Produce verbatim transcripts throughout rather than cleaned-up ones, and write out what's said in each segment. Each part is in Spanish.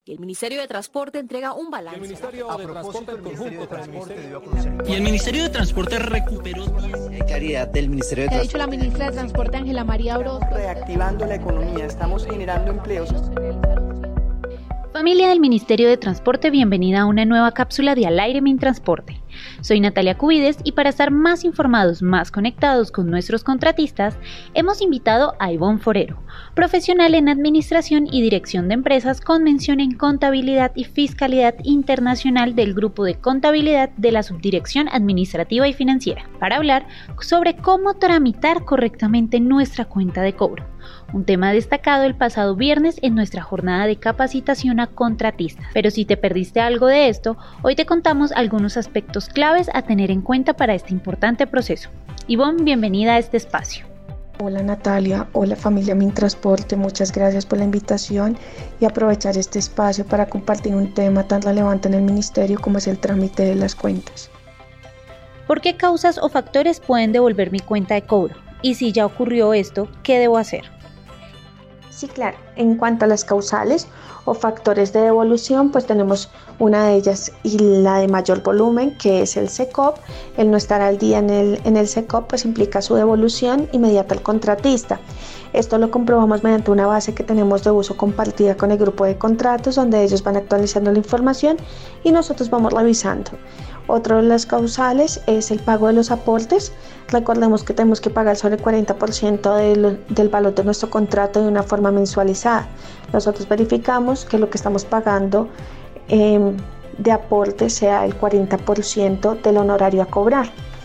y el Ministerio de Transporte entrega un balance. El Ministerio de Transporte, el Ministerio de Transporte dio a conocer. Y el Ministerio de Transporte recuperó. Hay claridad del Ministerio de Transporte. Ha dicho la ministra de Transporte, Ángela María Orozco. Reactivando la economía, estamos generando empleos. Familia del Ministerio de Transporte, bienvenida a una nueva cápsula de Al Aire Mintransporte. Soy Natalia Cubides y para estar más informados, más conectados con nuestros contratistas, hemos invitado a Ivonne Forero, profesional en Administración y Dirección de Empresas con mención en Contabilidad y Fiscalidad Internacional del Grupo de Contabilidad de la Subdirección Administrativa y Financiera, para hablar sobre cómo tramitar correctamente nuestra cuenta de cobro. Un tema destacado el pasado viernes en nuestra jornada de capacitación a contratistas. Pero si te perdiste algo de esto, hoy te contamos algunos aspectos claves a tener en cuenta para este importante proceso. Ivonne, bienvenida a este espacio. Hola Natalia, hola familia Mintransporte, muchas gracias por la invitación y aprovechar este espacio para compartir un tema tan relevante en el ministerio como es el trámite de las cuentas. ¿Por qué causas o factores pueden devolver mi cuenta de cobro? Y si ya ocurrió esto, ¿qué debo hacer? Sí, claro. En cuanto a las causales o factores de devolución, pues tenemos una de ellas y la de mayor volumen, que es el S E C O P. El no estar al día en el, en el S E C O P pues implica su devolución inmediata al contratista. Esto lo comprobamos mediante una base que tenemos de uso compartida con el grupo de contratos, donde ellos van actualizando la información y nosotros vamos revisando. Otro de las causales es el pago de los aportes. Recordemos que tenemos que pagar sobre el cuarenta por ciento del, del valor de nuestro contrato de una forma mensualizada. Nosotros verificamos que lo que estamos pagando eh, de aporte sea el cuarenta por ciento del honorario a cobrar.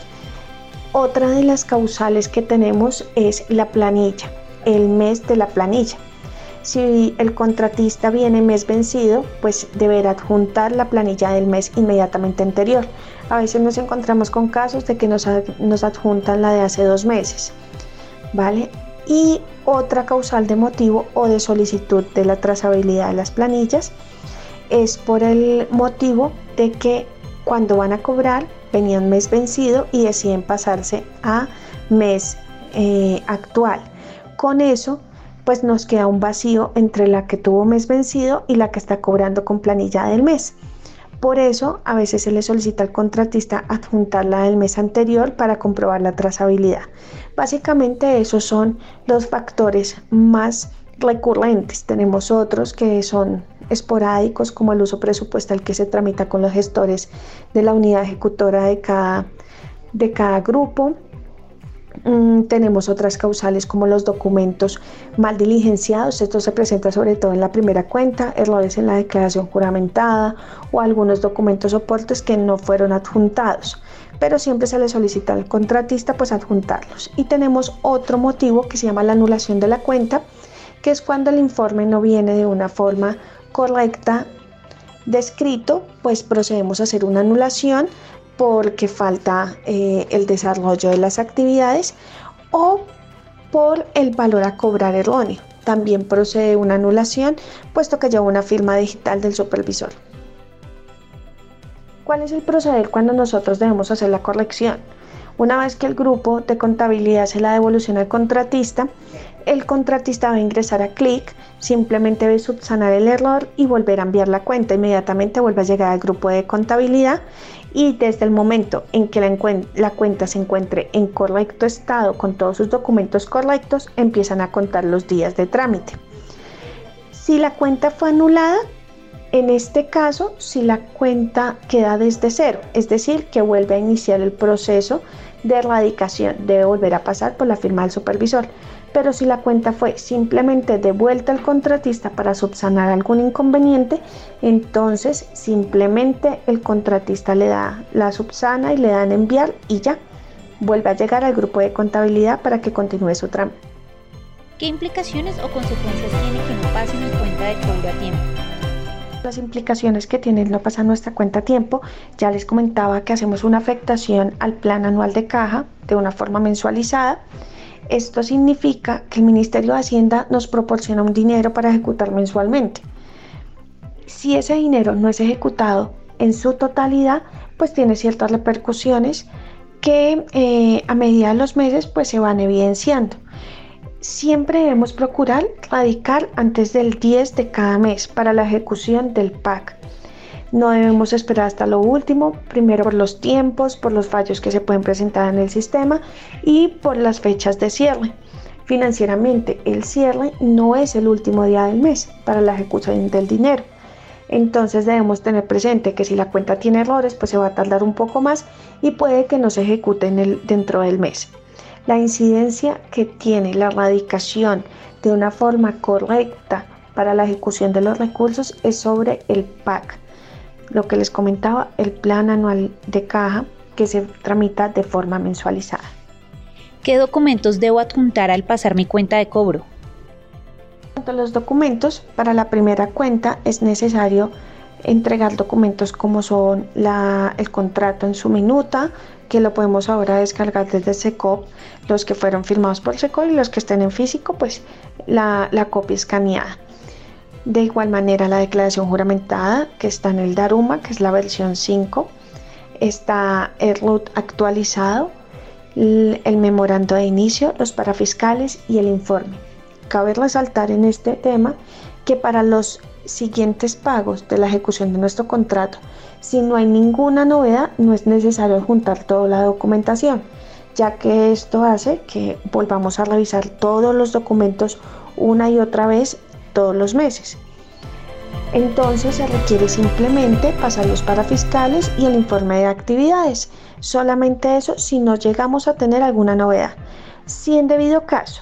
Otra de las causales que tenemos es la planilla, el mes de la planilla. Si el contratista viene mes vencido, pues deberá adjuntar la planilla del mes inmediatamente anterior. A veces nos encontramos con casos de que nos, nos adjuntan la de hace dos meses, ¿vale? Y otra causal de motivo o de solicitud de la trazabilidad de las planillas es por el motivo de que cuando van a cobrar venían mes vencido y deciden pasarse a mes eh, actual. Con eso, pues nos queda un vacío entre la que tuvo mes vencido y la que está cobrando con planilla del mes. Por eso, a veces se le solicita al contratista adjuntar la del mes anterior para comprobar la trazabilidad. Básicamente, esos son los factores más recurrentes. Tenemos otros que son esporádicos, como el uso presupuestal que se tramita con los gestores de la unidad ejecutora de cada, de cada grupo. Mm, tenemos otras causales como los documentos mal diligenciados. Esto se presenta sobre todo en la primera cuenta, errores en la declaración juramentada o algunos documentos soportes que no fueron adjuntados, pero siempre se le solicita al contratista pues adjuntarlos. Y tenemos otro motivo que se llama la anulación de la cuenta, que es cuando el informe no viene de una forma correcta descrito, pues procedemos a hacer una anulación porque falta eh, el desarrollo de las actividades o por el valor a cobrar erróneo. También procede una anulación, puesto que lleva una firma digital del supervisor. ¿Cuál es el proceder cuando nosotros debemos hacer la corrección? Una vez que el grupo de contabilidad hace la devolución al contratista, el contratista va a ingresar a Clic, simplemente debe subsanar el error y volver a enviar la cuenta. Inmediatamente vuelve a llegar al grupo de contabilidad y desde el momento en que la, la cuenta se encuentre en correcto estado con todos sus documentos correctos, empiezan a contar los días de trámite. Si la cuenta fue anulada, en este caso, si la cuenta queda desde cero, es decir, que vuelve a iniciar el proceso de erradicación, debe volver a pasar por la firma del supervisor. Pero si la cuenta fue simplemente devuelta al contratista para subsanar algún inconveniente, entonces simplemente el contratista le da la subsana y le dan enviar y ya, vuelve a llegar al grupo de contabilidad para que continúe su trámite. ¿Qué implicaciones o consecuencias tiene que no pase mi cuenta de cobro a tiempo? Las implicaciones que tiene el no pasar nuestra cuenta a tiempo, ya les comentaba que hacemos una afectación al plan anual de caja de una forma mensualizada. Esto significa que el Ministerio de Hacienda nos proporciona un dinero para ejecutar mensualmente. Si ese dinero no es ejecutado en su totalidad, pues tiene ciertas repercusiones que eh, a medida de los meses pues se van evidenciando. Siempre debemos procurar radicar antes del diez de cada mes para la ejecución del P A C. No debemos esperar hasta lo último, primero por los tiempos, por los fallos que se pueden presentar en el sistema y por las fechas de cierre. Financieramente, el cierre no es el último día del mes para la ejecución del dinero. Entonces debemos tener presente que si la cuenta tiene errores, pues se va a tardar un poco más y puede que no se ejecute en el, dentro del mes. La incidencia que tiene la radicación de una forma correcta para la ejecución de los recursos es sobre el P A C. Lo que les comentaba, el plan anual de caja que se tramita de forma mensualizada. ¿Qué documentos debo adjuntar al pasar mi cuenta de cobro? En cuanto a los documentos, para la primera cuenta es necesario entregar documentos como son la, el contrato en su minuta, que lo podemos ahora descargar desde S E C O P, los que fueron firmados por S E C O P y los que estén en físico, pues la, la copia escaneada. De igual manera la declaración juramentada que está en el Daruma, que es la versión cinco, está el R U T actualizado, el, el memorando de inicio, los parafiscales y el informe. Cabe resaltar en este tema que para los siguientes pagos de la ejecución de nuestro contrato, si no hay ninguna novedad, no es necesario adjuntar toda la documentación, ya que esto hace que volvamos a revisar todos los documentos una y otra vez todos los meses. Entonces se requiere simplemente pasar los parafiscales y el informe de actividades. Solamente eso si no llegamos a tener alguna novedad. Si en debido caso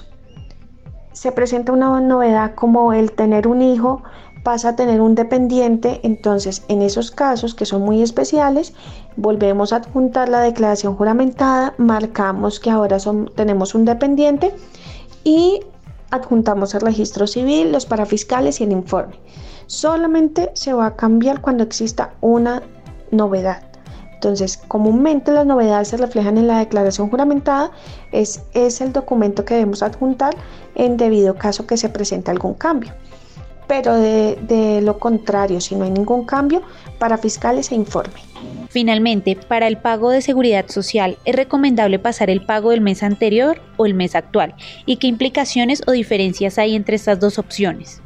se presenta una novedad como el tener un hijo, pasa a tener un dependiente, entonces en esos casos que son muy especiales, volvemos a adjuntar la declaración juramentada, marcamos que ahora son, tenemos un dependiente y adjuntamos el registro civil, los parafiscales y el informe. Solamente se va a cambiar cuando exista una novedad. Entonces, comúnmente las novedades se reflejan en la declaración juramentada, es, es el documento que debemos adjuntar en debido caso que se presente algún cambio. Pero de, de lo contrario, si no hay ningún cambio, parafiscales e informe. Finalmente, para el pago de seguridad social, ¿es recomendable pasar el pago del mes anterior o el mes actual? ¿Y qué implicaciones o diferencias hay entre estas dos opciones?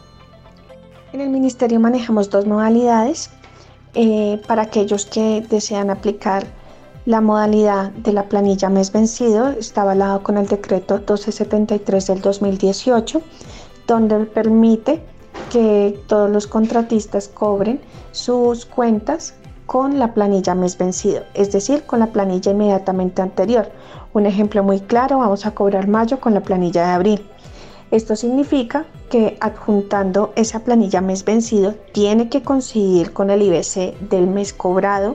En el Ministerio manejamos dos modalidades. Eh, para aquellos que desean aplicar la modalidad de la planilla mes vencido, está avalado con el decreto doce setenta y tres del dos mil dieciocho, donde permite que todos los contratistas cobren sus cuentas con la planilla mes vencido, es decir, con la planilla inmediatamente anterior. Un ejemplo muy claro, vamos a cobrar mayo con la planilla de abril. Esto significa que adjuntando esa planilla mes vencido tiene que coincidir con el I B C del mes cobrado,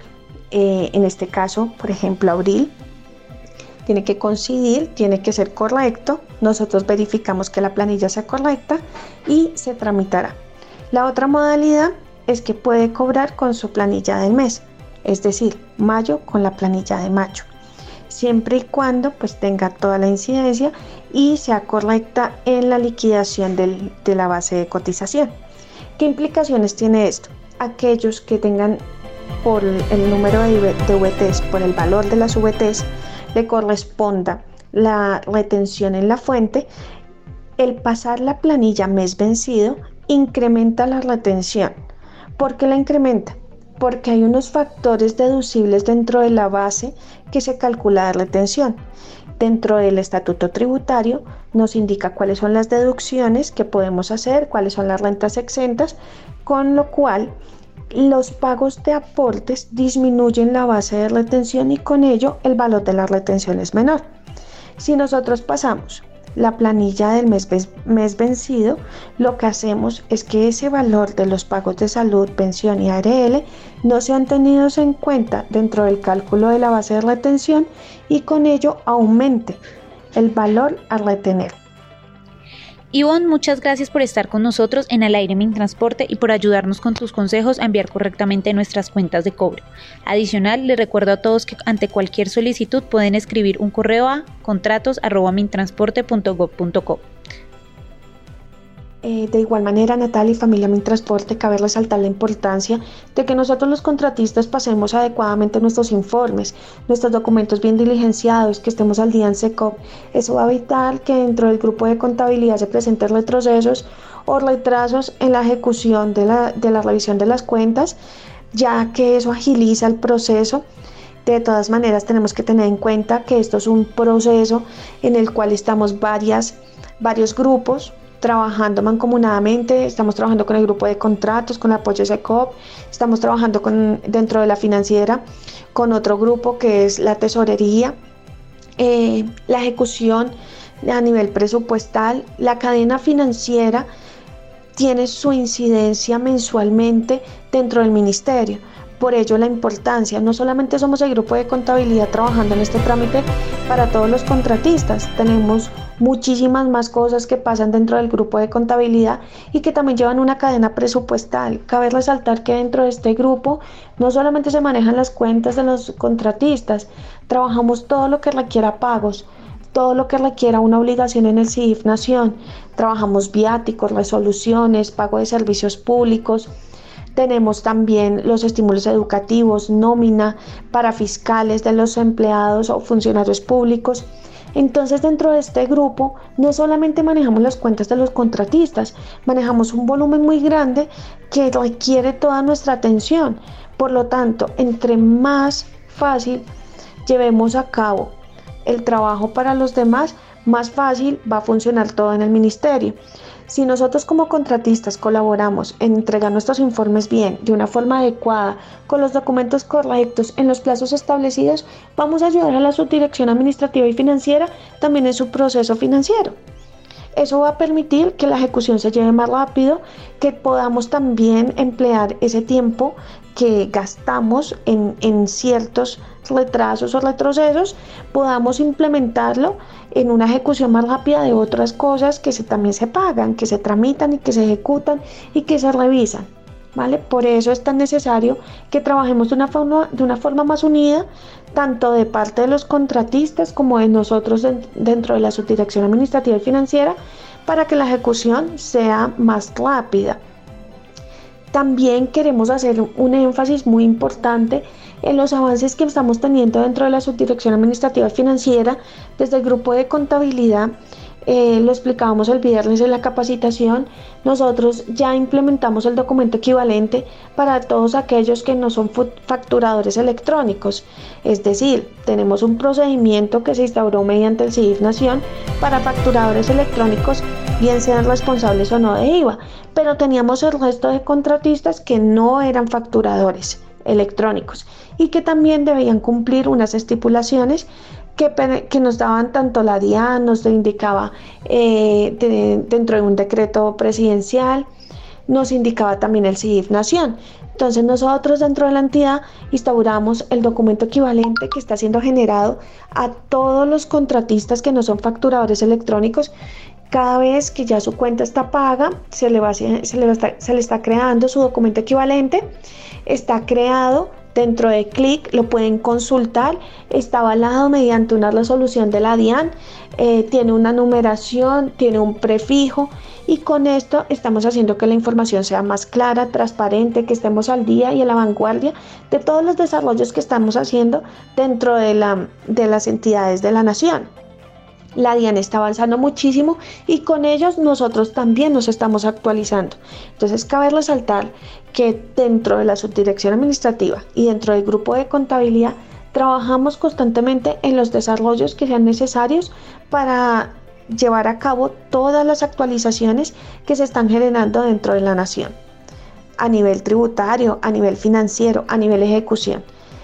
eh, en este caso, por ejemplo, abril. Tiene que coincidir, tiene que ser correcto. Nosotros verificamos que la planilla sea correcta y se tramitará. La otra modalidad es que puede cobrar con su planilla del mes, es decir, mayo con la planilla de mayo, siempre y cuando pues tenga toda la incidencia y sea correcta en la liquidación del, de la base de cotización. ¿Qué implicaciones tiene esto? Aquellos que tengan por el número de V Ts, por el valor de las V Ts, le corresponda la retención en la fuente, el pasar la planilla mes vencido incrementa la retención. ¿Por qué la incrementa? Porque hay unos factores deducibles dentro de la base que se calcula de retención. Dentro del estatuto tributario nos indica cuáles son las deducciones que podemos hacer, cuáles son las rentas exentas, con lo cual los pagos de aportes disminuyen la base de retención y con ello el valor de la retención es menor. Si nosotros pasamos la planilla del mes, mes vencido, lo que hacemos es que ese valor de los pagos de salud, pensión y A R L no sean tenidos en cuenta dentro del cálculo de la base de retención y con ello aumente el valor a retener. Ivonne, muchas gracias por estar con nosotros en Al Aire Mintransporte y por ayudarnos con tus consejos a enviar correctamente nuestras cuentas de cobro. Adicional, les recuerdo a todos que ante cualquier solicitud pueden escribir un correo a contratos arroba mintransporte punto gob punto co. Eh, de igual manera, Natalia y familia Mintransporte, cabe resaltar la importancia de que nosotros los contratistas pasemos adecuadamente nuestros informes, nuestros documentos bien diligenciados, que estemos al día en SECOP. Eso va a evitar que dentro del grupo de contabilidad se presenten retrocesos o retrasos en la ejecución de la, de la revisión de las cuentas, ya que eso agiliza el proceso. De todas maneras, tenemos que tener en cuenta que esto es un proceso en el cual estamos varias, varios grupos trabajando mancomunadamente. Estamos trabajando con el grupo de contratos, con el apoyo de SECOP, estamos trabajando con, dentro de la financiera con otro grupo que es la tesorería, eh, la ejecución a nivel presupuestal. La cadena financiera tiene su incidencia mensualmente dentro del ministerio. Por ello la importancia, no solamente somos el grupo de contabilidad trabajando en este trámite para todos los contratistas, tenemos muchísimas más cosas que pasan dentro del grupo de contabilidad y que también llevan una cadena presupuestal. Cabe resaltar que dentro de este grupo no solamente se manejan las cuentas de los contratistas, trabajamos todo lo que requiera pagos, todo lo que requiera una obligación en el C I F Nación, trabajamos viáticos, resoluciones, pago de servicios públicos. Tenemos también los estímulos educativos, nómina para fiscales de los empleados o funcionarios públicos. Entonces, dentro de este grupo no solamente manejamos las cuentas de los contratistas, manejamos un volumen muy grande que requiere toda nuestra atención. Por lo tanto, entre más fácil llevemos a cabo el trabajo para los demás, más fácil va a funcionar todo en el ministerio. Si nosotros como contratistas colaboramos en entregar nuestros informes bien, de una forma adecuada, con los documentos correctos, en los plazos establecidos, vamos a ayudar a la subdirección administrativa y financiera también en su proceso financiero. Eso va a permitir que la ejecución se lleve más rápido, que podamos también emplear ese tiempo que gastamos en, en ciertos retrasos o retrocesos, podamos implementarlo en una ejecución más rápida de otras cosas que se, también se pagan, que se tramitan y que se ejecutan y que se revisan, ¿vale? Por eso es tan necesario que trabajemos de una forma, de una forma más unida, tanto de parte de los contratistas como de nosotros dentro de la subdirección administrativa y financiera, para que la ejecución sea más rápida. También queremos hacer un énfasis muy importante en los avances que estamos teniendo dentro de la subdirección administrativa y financiera. Desde el grupo de contabilidad, eh, lo explicábamos el viernes en la capacitación, nosotros ya implementamos el documento equivalente para todos aquellos que no son facturadores electrónicos. Es decir, tenemos un procedimiento que se instauró mediante el C I F Nación para facturadores electrónicos, bien sean responsables o no de I V A, pero teníamos el resto de contratistas que no eran facturadores electrónicos y que también debían cumplir unas estipulaciones que, que nos daban tanto la DIAN, nos lo indicaba eh, de, dentro de un decreto presidencial, nos indicaba también el C I F Nación. Entonces nosotros dentro de la entidad instauramos el documento equivalente que está siendo generado a todos los contratistas que no son facturadores electrónicos. Cada vez que ya su cuenta está paga, se le, va, se, le va estar, se le está creando su documento equivalente. Está creado dentro de Clic, lo pueden consultar, está avalado mediante una resolución de la DIAN, eh, tiene una numeración, tiene un prefijo, y con esto estamos haciendo que la información sea más clara, transparente, que estemos al día y a la vanguardia de todos los desarrollos que estamos haciendo dentro de, la, de las entidades de la nación. La DIAN está avanzando muchísimo y con ellos nosotros también nos estamos actualizando. Entonces cabe resaltar que dentro de la subdirección administrativa y dentro del grupo de contabilidad trabajamos constantemente en los desarrollos que sean necesarios para llevar a cabo todas las actualizaciones que se están generando dentro de la nación, a nivel tributario, a nivel financiero, a nivel ejecución.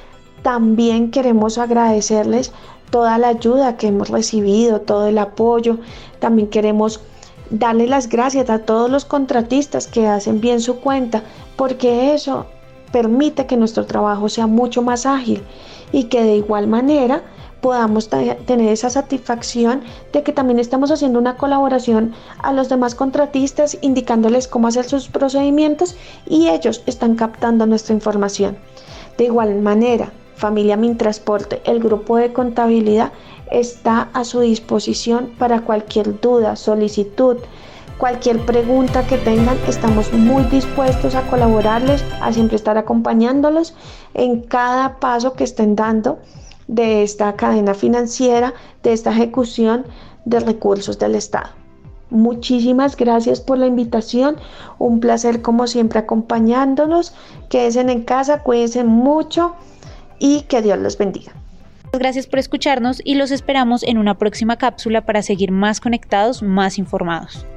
También queremos agradecerles toda la ayuda que hemos recibido, todo el apoyo. También queremos darle las gracias a todos los contratistas que hacen bien su cuenta, porque eso permite que nuestro trabajo sea mucho más ágil y que de igual manera podamos tener esa satisfacción de que también estamos haciendo una colaboración a los demás contratistas, indicándoles cómo hacer sus procedimientos y ellos están captando nuestra información. De igual manera, familia Mintransporte, el grupo de contabilidad está a su disposición para cualquier duda, solicitud, Cualquier pregunta que tengan, estamos muy dispuestos a colaborarles, a siempre estar acompañándolos en cada paso que estén dando de esta cadena financiera, de esta ejecución de recursos del Estado. Muchísimas gracias por la invitación, un placer como siempre acompañándonos. Quédense en casa, cuídense mucho y que Dios los bendiga. Gracias por escucharnos y los esperamos en una próxima cápsula para seguir más conectados, más informados.